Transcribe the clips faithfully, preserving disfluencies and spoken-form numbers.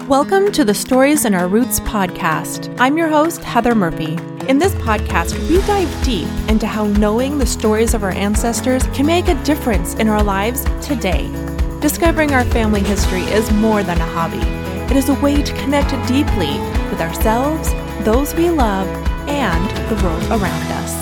Welcome to the Stories in Our Roots podcast. I'm your host, Heather Murphy. In this podcast, we dive deep into how knowing the stories of our ancestors can make a difference in our lives today. Discovering our family history is more than a hobby. It is a way to connect deeply with ourselves, those we love, and the world around us.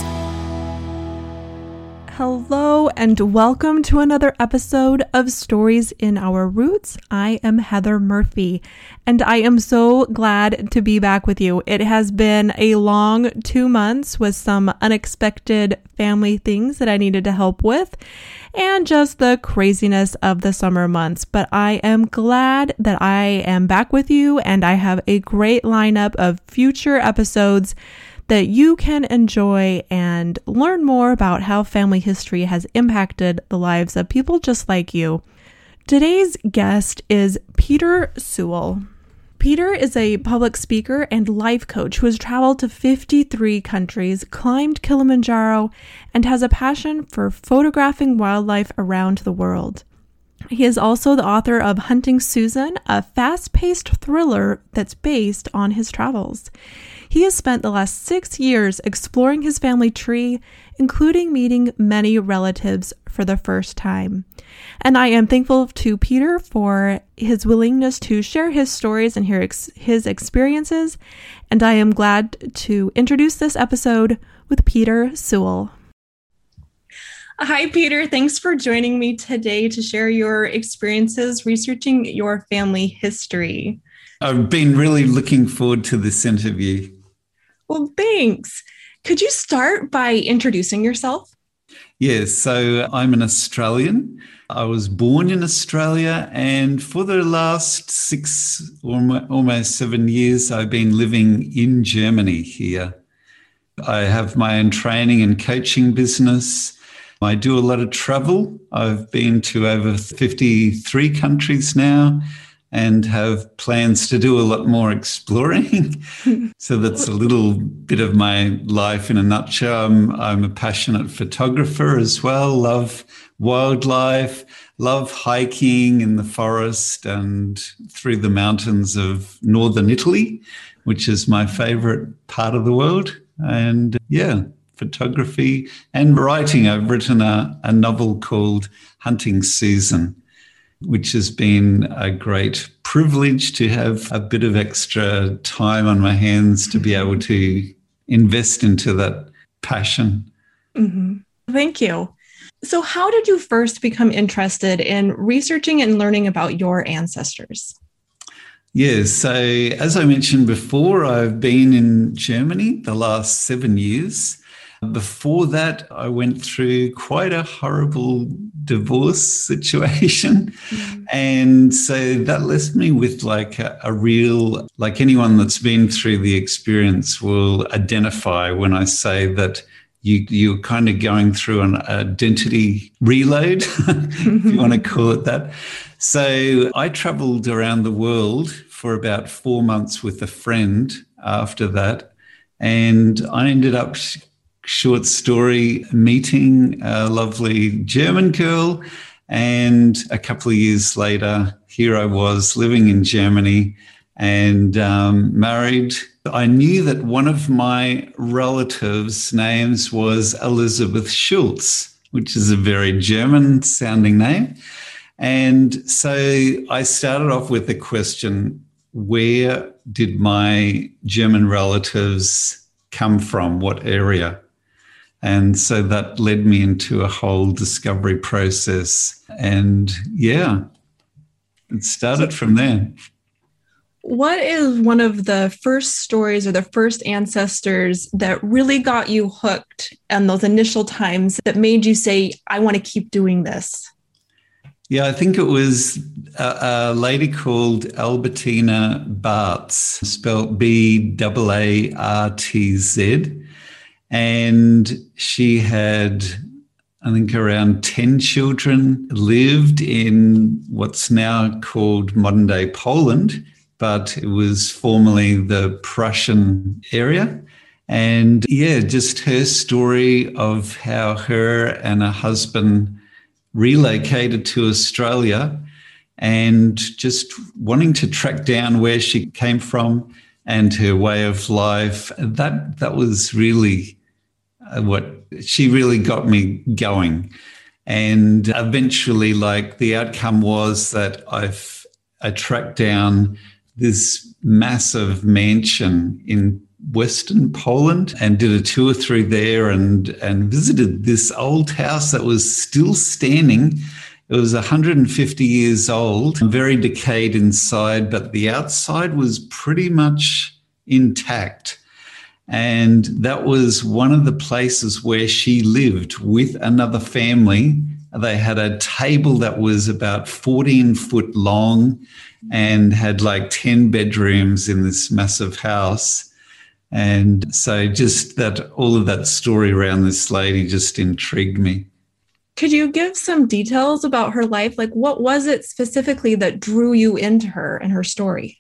Hello and welcome to another episode of Stories in Our Roots. I am Heather Murphy, and I am so glad to be back with you. It has been a long two months with some unexpected family things that I needed to help with, and just the craziness of the summer months. But I am glad that I am back with you, and I have a great lineup of future episodes that you can enjoy and learn more about how family history has impacted the lives of people just like you. Today's guest is Peter Sewell. Peter is a public speaker and life coach who has traveled to fifty-three countries, climbed Kilimanjaro, and has a passion for photographing wildlife around the world. He is also the author of Hunting Susan, a fast-paced thriller that's based on his travels. He has spent the last six years exploring his family tree, including meeting many relatives for the first time. And I am thankful to Peter for his willingness to share his stories and hear ex- his experiences. And I am glad to introduce this episode with Peter Sewell. Hi, Peter. Thanks for joining me today to share your experiences researching your family history. I've been really looking forward to this interview. Well, thanks. Could you start by introducing yourself? Yes, so I'm an Australian. I was born in Australia, and for the last six or almost seven years, I've been living in Germany here. I have my own training and coaching business. I do a lot of travel. I've been to over fifty-three countries now and have plans to do a lot more exploring. So that's a little bit of my life in a nutshell. I'm, I'm a passionate photographer as well, love wildlife, love hiking in the forest and through the mountains of northern Italy, which is my favorite part of the world. And yeah, photography and writing. I've written a, a novel called Hunting Susan, which has been a great privilege to have a bit of extra time on my hands to be able to invest into that passion. Mm-hmm. Thank you. So how did you first become interested in researching and learning about your ancestors? Yes, so as I mentioned before, I've been in Germany the last seven years. Before that, I went through quite a horrible divorce situation. Mm. And so that left me with like a, a real, like anyone that's been through the experience will identify when I say that you, you're kind of going through an identity reload, if you want to call it that. So I traveled around the world for about four months with a friend after that. And I ended up short story meeting a lovely German girl, and a couple of years later here I was living in Germany and um, married. I knew that one of my relatives' names was Elizabeth Schultz, which is a very German sounding name. And so I started off with the question, where did my German relatives come from? What area? And so that led me into a whole discovery process. And yeah, it started from there. What is one of the first stories or the first ancestors that really got you hooked and those initial times that made you say, I want to keep doing this? Yeah, I think it was a, a lady called Albertina Bartz, spelled B A A R T Z. And she had, I think, around ten children, lived in what's now called modern-day Poland, but it was formerly the Prussian area. And, yeah, just her story of how her and her husband relocated to Australia and just wanting to track down where she came from and her way of life. That that was really uh, what she really got me going. And eventually, like, the outcome was that I've I tracked down this massive mansion in Western Poland and did a tour through there and, and visited this old house that was still standing. It was one hundred fifty years old, very decayed inside, but the outside was pretty much intact. And that was one of the places where she lived with another family. They had a table that was about fourteen foot long and had like ten bedrooms in this massive house. And so just that, all of that story around this lady just intrigued me. Could you give some details about her life? Like, what was it specifically that drew you into her and her story?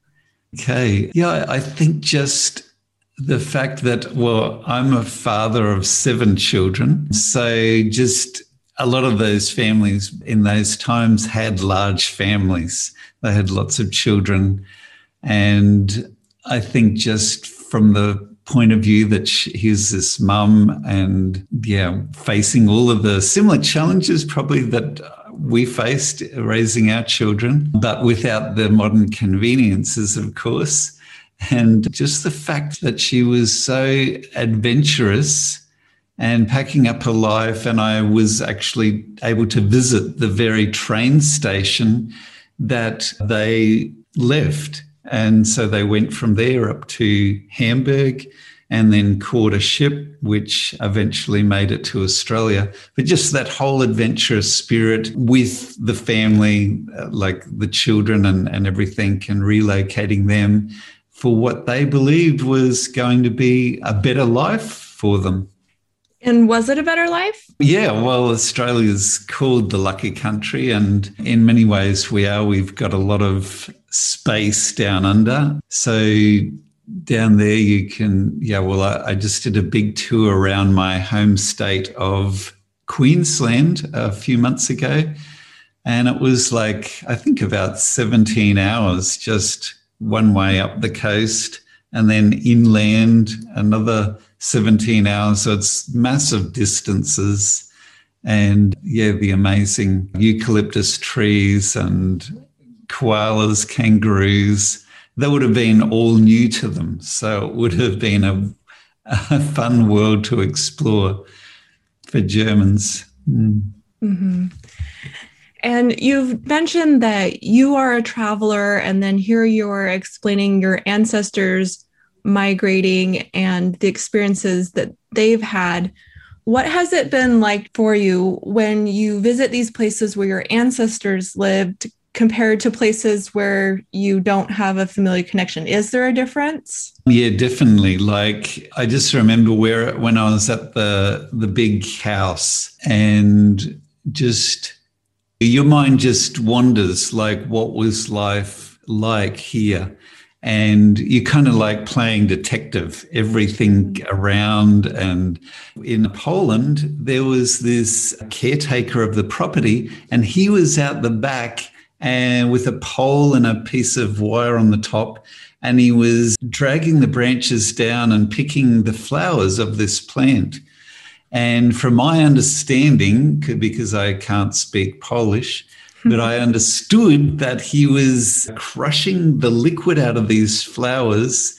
Okay. Yeah, I think just the fact that, well, I'm a father of seven children. So just a lot of those families in those times had large families. They had lots of children. And I think just from the point of view that she, here's this mum and, yeah, facing all of the similar challenges probably that we faced raising our children, but without the modern conveniences, of course. And just the fact that she was so adventurous and packing up her life. And I was actually able to visit the very train station that they left. And so they went from there up to Hamburg and then caught a ship, which eventually made it to Australia. But just that whole adventurous spirit with the family, like the children and, and everything, and relocating them for what they believed was going to be a better life for them. And was it a better life? Yeah, well, Australia's called the lucky country, and in many ways we are. We've got a lot of space down under. So down there you can, yeah, well, I, I just did a big tour around my home state of Queensland a few months ago. And it was like, I think about seventeen hours just one way up the coast, and then inland another seventeen hours. So it's massive distances. And yeah, the amazing eucalyptus trees and koalas, kangaroos, that would have been all new to them. So it would have been a, a fun world to explore for Germans. Mm. Mm-hmm. And you've mentioned that you are a traveler, and then here you're explaining your ancestors migrating and the experiences that they've had. What has it been like for you when you visit these places where your ancestors lived compared to places where you don't have a familiar connection? Is there a difference? Yeah, definitely. Like, I just remember where when I was at the the big house, and just your mind just wanders, like, what was life like here? And you're kind of like playing detective, everything around. And in Poland, there was this caretaker of the property, and he was out the back and with a pole and a piece of wire on the top, and he was dragging the branches down and picking the flowers of this plant. And from my understanding, because I can't speak Polish, but I understood that he was crushing the liquid out of these flowers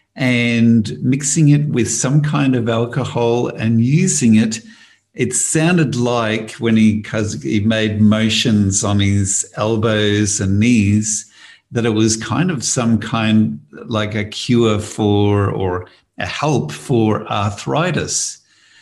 and mixing it with some kind of alcohol and using it. It sounded like when he, because he made motions on his elbows and knees, that it was kind of some kind, like a cure for or a help for arthritis.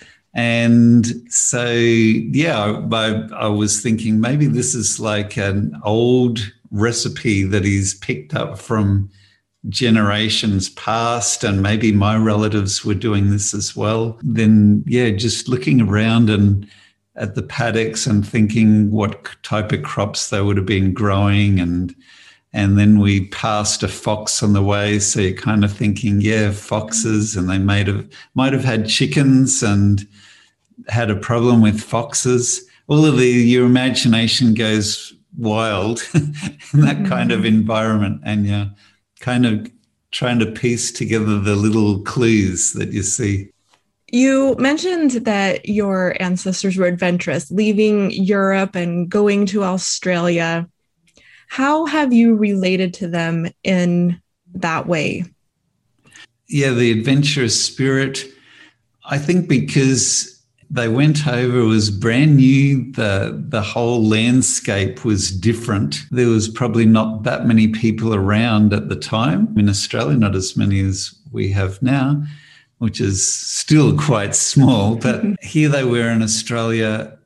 And so, yeah, I, I was thinking maybe this is like an old recipe that he's picked up from generations past, and maybe my relatives were doing this as well. Then, yeah, just looking around and at the paddocks and thinking what type of crops they would have been growing. And and then we passed a fox on the way. So you're kind of thinking, yeah, foxes, and they might have, might have had chickens and had a problem with foxes. All of the, your imagination goes wild in that kind of environment, and you're kind of trying to piece together the little clues that you see. You mentioned that your ancestors were adventurous, leaving Europe and going to Australia. How have you related to them in that way? Yeah, the adventurous spirit, I think because they went over, it was brand new, the, the whole landscape was different. There was probably not that many people around at the time in Australia, not as many as we have now, which is still quite small. But here they were in Australia,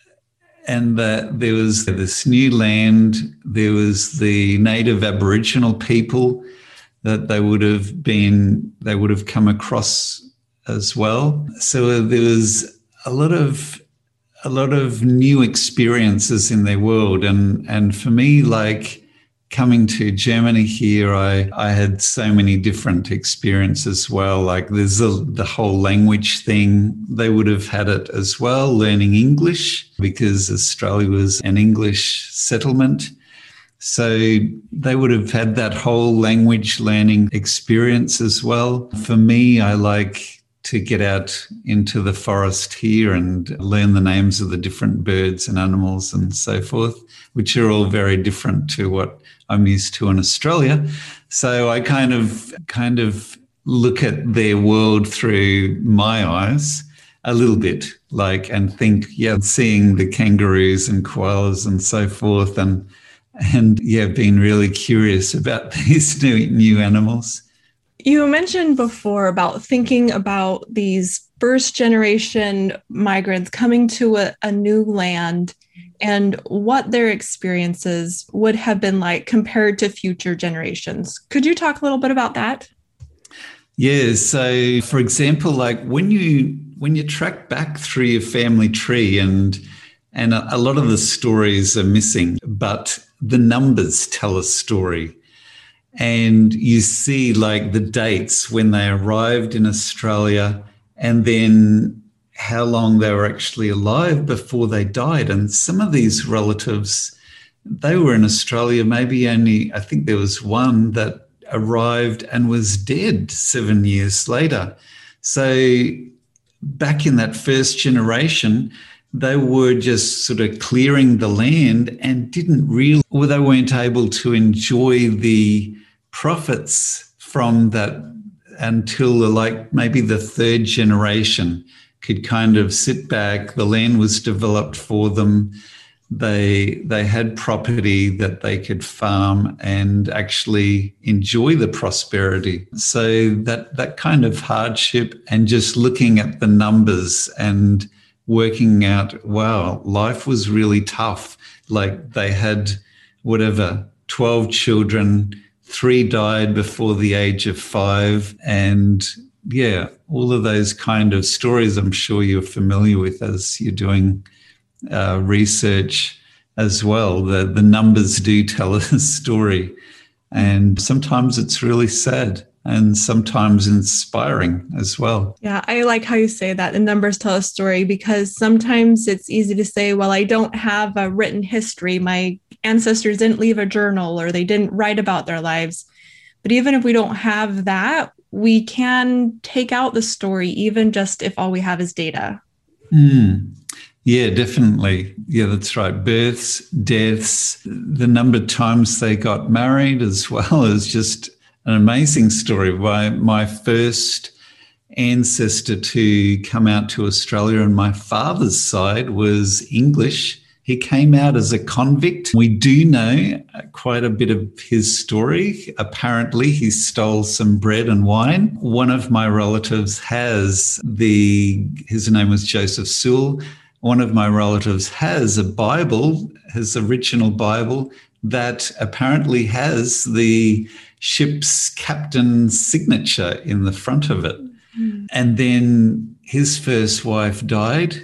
and the, there was this new land, there was the native Aboriginal people that they would have been, they would have come across as well. So there was a lot of a lot of new experiences in their world. And and for me, like coming to Germany here, I, I had so many different experiences as well. Like there's a, the whole language thing. They would have had it as well, learning English, because Australia was an English settlement. So they would have had that whole language learning experience as well. For me, I like to get out into the forest here and learn the names of the different birds and animals and so forth, which are all very different to what I'm used to in Australia. So I kind of kind of look at their world through my eyes a little bit, like, and think, yeah, seeing the kangaroos and koalas and so forth, and and yeah, being really curious about these new new animals. You mentioned before about thinking about these first generation migrants coming to a, a new land and what their experiences would have been like compared to future generations. Could you talk a little bit about that? Yeah. So, for example, like when you when you track back through your family tree, and and a, a lot of the stories are missing, but the numbers tell a story. And you see like the dates when they arrived in Australia, and then how long they were actually alive before they died. And some of these relatives, they were in Australia, maybe only, I think there was one that arrived and was dead seven years later. So back in that first generation, they were just sort of clearing the land and didn't really, or they weren't able to enjoy the profits from that until like maybe the third generation could kind of sit back. The land was developed for them. They they had property that they could farm and actually enjoy the prosperity. So that that kind of hardship, and just looking at the numbers and working out, wow, life was really tough. Like they had whatever, twelve children, three died before the age of five. And yeah, all of those kind of stories I'm sure you're familiar with as you're doing uh, research as well. The, the numbers do tell a story. And sometimes it's really sad and sometimes inspiring as well. Yeah, I like how you say that. The numbers tell a story, because sometimes it's easy to say, well, I don't have a written history. My ancestors didn't leave a journal, or they didn't write about their lives. But even if we don't have that, we can take out the story, even just if all we have is data. Mm. Yeah, definitely. Yeah, that's right. Births, deaths, the number of times they got married as well is just an amazing story. My, my first ancestor to come out to Australia on my father's side was English. He came out as a convict. We do know quite a bit of his story. Apparently, he stole some bread and wine. One of my relatives has the, his name was Joseph Sewell. One of my relatives has a Bible, his original Bible, that apparently has the ship's captain's signature in the front of it. Mm. And then his first wife died,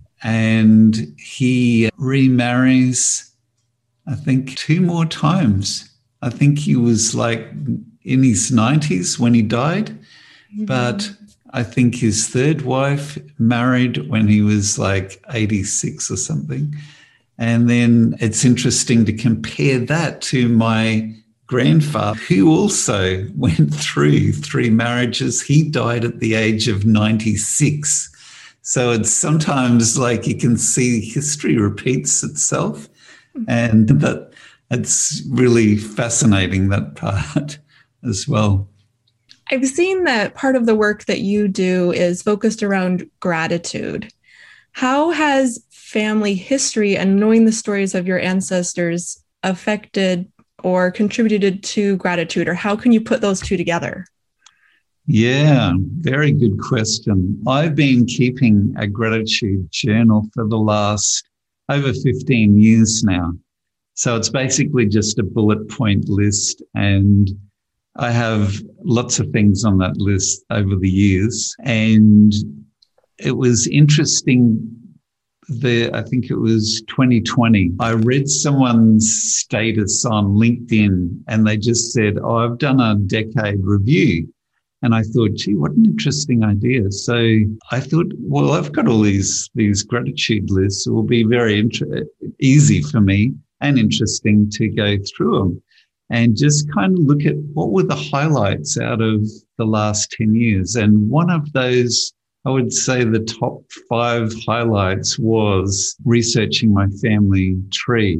and he remarries, I think, two more times. I think he was like in his nineties when he died, mm. but I think his third wife married when he was like eighty-six or something. And then it's interesting to compare that to my grandfather, who also went through three marriages. He died at the age of ninety-six. So it's sometimes like you can see history repeats itself, and that it's really fascinating, that part as well. I've seen that part of the work that you do is focused around gratitude. How has family history and knowing the stories of your ancestors affected or contributed to gratitude, or how can you put those two together? Yeah, very good question. I've been keeping a gratitude journal for the last over fifteen years now. So it's basically just a bullet point list, and I have lots of things on that list over the years. And it was interesting. The, I think it was twenty twenty, I read someone's status on LinkedIn and they just said, oh, I've done a decade review. And I thought, gee, what an interesting idea. So I thought, well, I've got all these, these gratitude lists. It will be very inter- easy for me and interesting to go through them and just kind of look at what were the highlights out of the last ten years. And one of those, I would say the top five highlights was researching my family tree.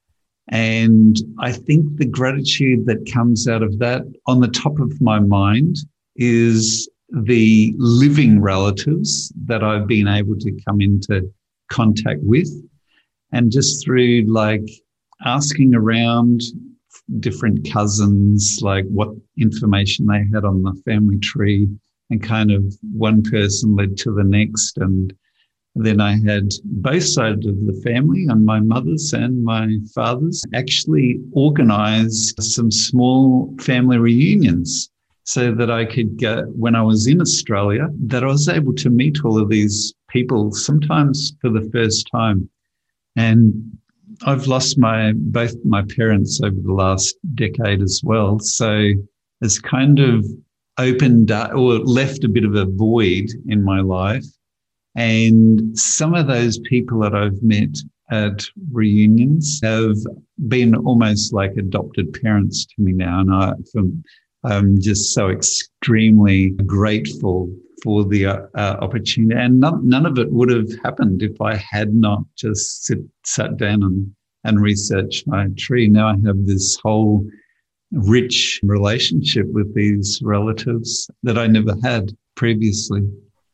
And I think the gratitude that comes out of that on the top of my mind is the living relatives that I've been able to come into contact with. And just through like asking around different cousins, like what information they had on the family tree, and kind of one person led to the next. And then I had both sides of the family, on my mother's and my father's, actually organized some small family reunions so that I could go, when I was in Australia, that I was able to meet all of these people, sometimes for the first time. And I've lost my both my parents over the last decade as well. So it's kind of opened up or left a bit of a void in my life. And some of those people that I've met at reunions have been almost like adopted parents to me now. And I, from, I'm just so extremely grateful for the uh, uh, opportunity. And none, none of it would have happened if I had not just sit, sat down and, and researched my tree. Now I have this whole rich relationship with these relatives that I never had previously.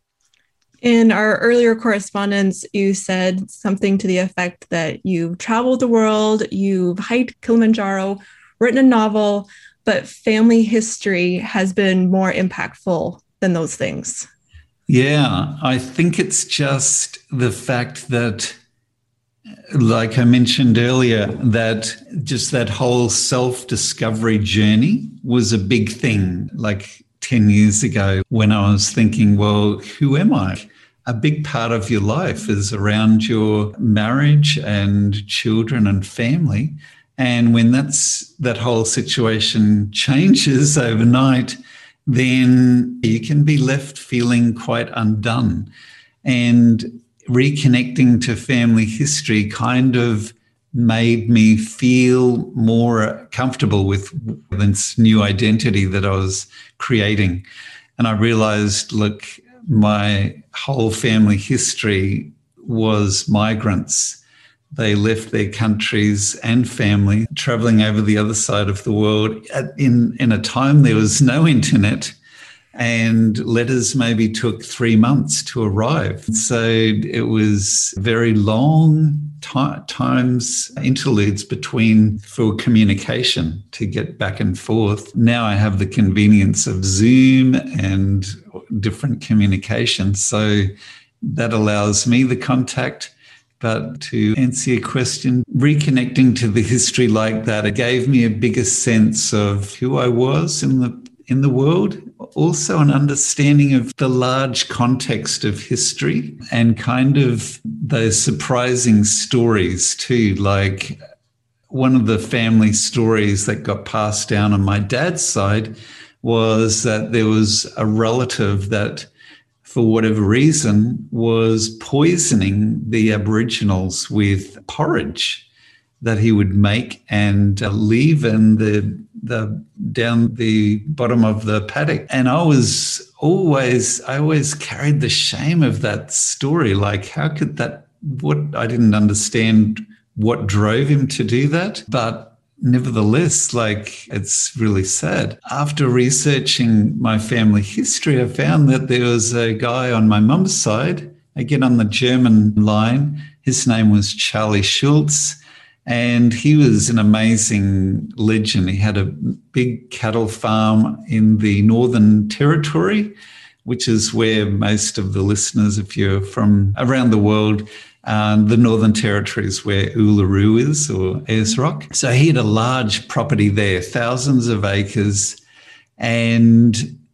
In our earlier correspondence, you said something to the effect that you've traveled the world, you've hiked Kilimanjaro, written a novel, but family history has been more impactful than those things. Yeah, I think it's just the fact that, like I mentioned earlier, that just that whole self-discovery journey was a big thing. Like ten years ago when I was thinking, well, who am I? A big part of your life is around your marriage and children and family. And when that's that whole situation changes overnight, then you can be left feeling quite undone. And reconnecting to family history kind of made me feel more comfortable with this new identity that I was creating. And I realized, look, my whole family history was migrants. They left their countries and family, traveling over the other side of the world in, in a time there was no internet, and letters maybe took three months to arrive. So it was very long t- times, interludes between for communication to get back and forth. Now I have the convenience of Zoom and different communication. So that allows me the contact. But to answer your question, reconnecting to the history like that, it gave me a bigger sense of who I was in the in the world, also an understanding of the large context of history and kind of those surprising stories too. Like one of the family stories that got passed down on my dad's side was that there was a relative that for whatever reason, was poisoning the Aboriginals with porridge that he would make and uh, leave in the the down the bottom of the paddock. And I was always, I always carried the shame of that story. Like, how could that, what, I didn't understand what drove him to do that. But nevertheless, like, it's really sad. After researching my family history, I found that there was a guy on my mum's side, again on the German line. His name was Charlie Schultz. And he was an amazing legend. He had a big cattle farm in the Northern Territory, which is where most of the listeners, if you're from around the world, um, the Northern Territory is where Uluru is, or Ayers Rock. So he had a large property there, thousands of acres. And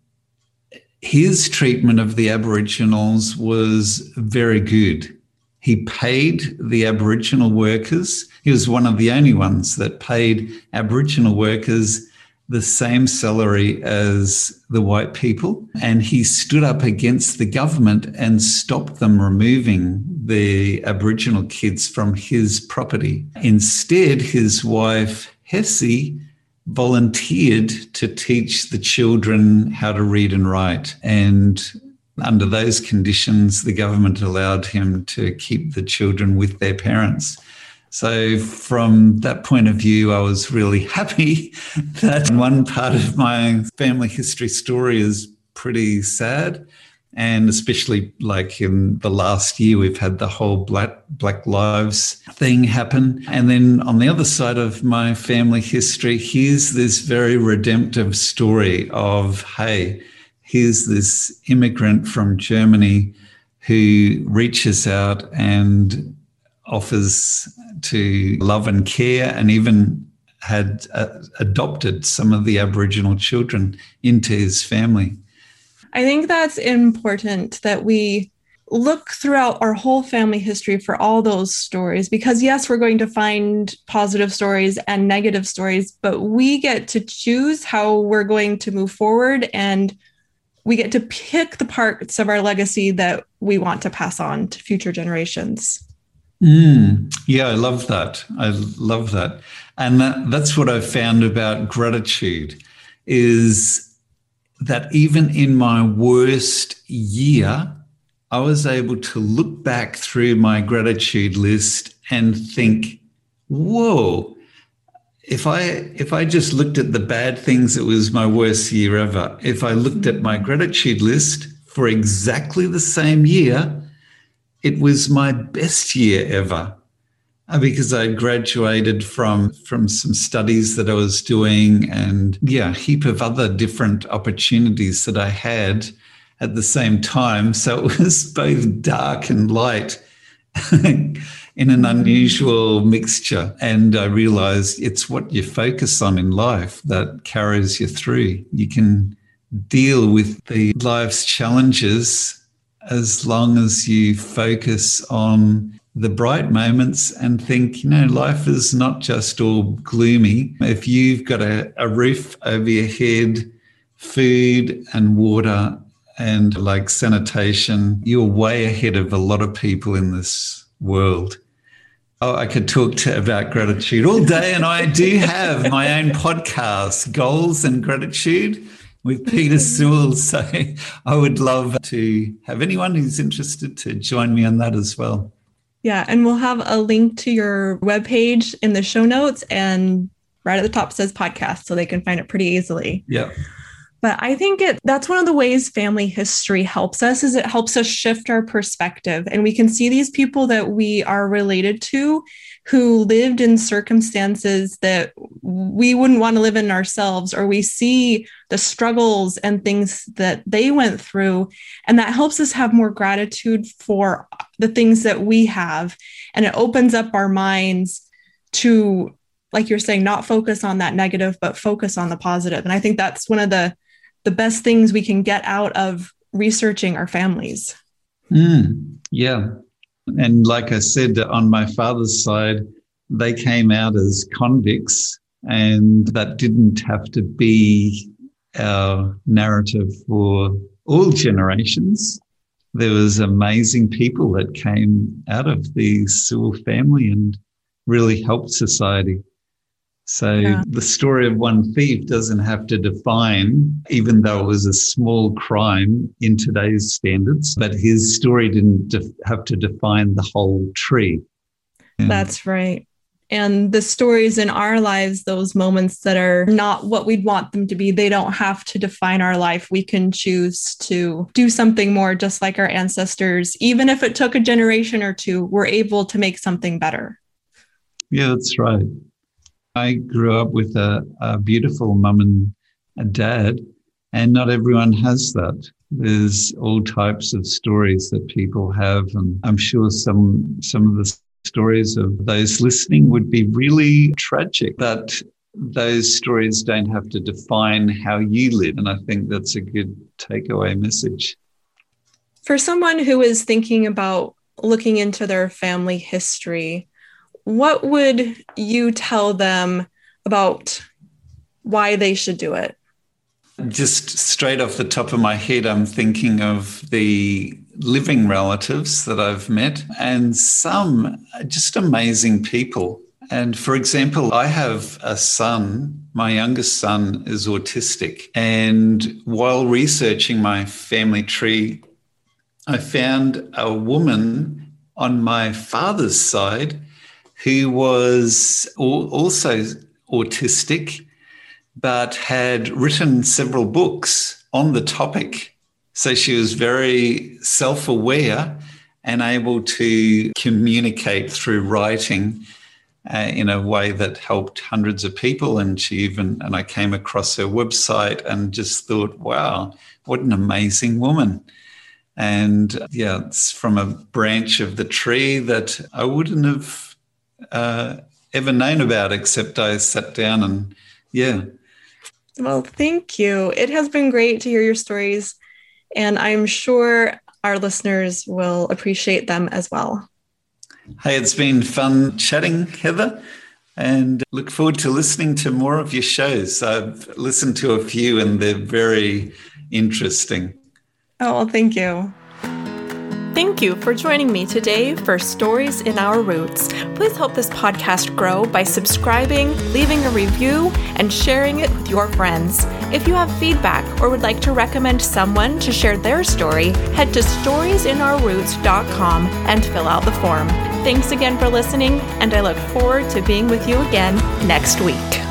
his treatment of the Aboriginals was very good. He paid the Aboriginal workers. He was one of the only ones that paid Aboriginal workers the same salary as the white people. And he stood up against the government and stopped them removing the Aboriginal kids from his property. Instead, his wife, Hessie, volunteered to teach the children how to read and write. And under those conditions, the government allowed him to keep the children with their parents. So from that point of view, I was really happy that one part of my family history story is pretty sad. And especially like in the last year, we've had the whole Black, Black Lives thing happen. And then on the other side of my family history, here's this very redemptive story of, hey, here's this immigrant from Germany who reaches out and offers to love and care, and even had uh, adopted some of the Aboriginal children into his family. I think that's important that we look throughout our whole family history for all those stories, because yes, we're going to find positive stories and negative stories, but we get to choose how we're going to move forward, and we get to pick the parts of our legacy that we want to pass on to future generations. Mm, yeah, I love that. I love that. And that, that's what I've found about gratitude, is that even in my worst year, I was able to look back through my gratitude list and think, whoa, if I if I just looked at the bad things, it was my worst year ever. If I looked at my gratitude list for exactly the same year, it was my best year ever, because I graduated from, from some studies that I was doing, and yeah, a heap of other different opportunities that I had at the same time. So it was both dark and light in an unusual mixture. And I realized it's what you focus on in life that carries you through. You can deal with the life's challenges as long as you focus on the bright moments and think, you know, life is not just all gloomy. If you've got a, a roof over your head, food and water and like sanitation, you're way ahead of a lot of people in this world. Oh, I could talk to about gratitude all day, and I do have my own podcast, Goals and Gratitude, with Peter Sewell. So I would love to have anyone who's interested to join me on that as well. Yeah, and we'll have a link to your webpage in the show notes, and right at the top says podcast, so they can find it pretty easily. Yeah. But I think it that's one of the ways family history helps us, is it helps us shift our perspective. And we can see these people that we are related to who lived in circumstances that we wouldn't want to live in ourselves, or we see the struggles and things that they went through. And that helps us have more gratitude for the things that we have. And it opens up our minds to, like you're saying, not focus on that negative, but focus on the positive. And I think that's one of the the best things we can get out of researching our families. Mm, yeah. And like I said, on my father's side, they came out as convicts, and that didn't have to be our narrative for all generations. there was amazing people that came out of the Sewell family and really helped society. So yeah. The story of one thief doesn't have to define, even though it was a small crime in today's standards, but his story didn't def- have to define the whole tree. Yeah. That's right. And the stories in our lives, those moments that are not what we'd want them to be, they don't have to define our life. We can choose to do something more, just like our ancestors. Even if it took a generation or two, we're able to make something better. Yeah, that's right. I grew up with a, a beautiful mum and a dad, and not everyone has that. There's all types of stories that people have, and I'm sure some some of the stories of those listening would be really tragic, but those stories don't have to define how you live, and I think that's a good takeaway message. For someone who is thinking about looking into their family history, what would you tell them about why they should do it? Just straight off the top of my head, I'm thinking of the living relatives that I've met, and some just amazing people. And for example, I have a son, my youngest son is autistic. And while researching my family tree, I found a woman on my father's side who was also autistic, but had written several books on the topic. So she was very self-aware and able to communicate through writing uh, in a way that helped hundreds of people. And she even, and I came across her website and just thought, wow, what an amazing woman. And yeah, it's from a branch of the tree that I wouldn't have Uh, ever known about, except I sat down and yeah. Well, thank you. It has been great to hear your stories, and I'm sure our listeners will appreciate them as well. Hey, it's been fun chatting, Heather, and look forward to listening to more of your shows. I've listened to a few and they're very interesting. Oh, well, thank you. Thank you for joining me today for Stories in Our Roots. Please help this podcast grow by subscribing, leaving a review, and sharing it with your friends. If you have feedback or would like to recommend someone to share their story, head to stories in our roots dot com and fill out the form. Thanks again for listening, and I look forward to being with you again next week.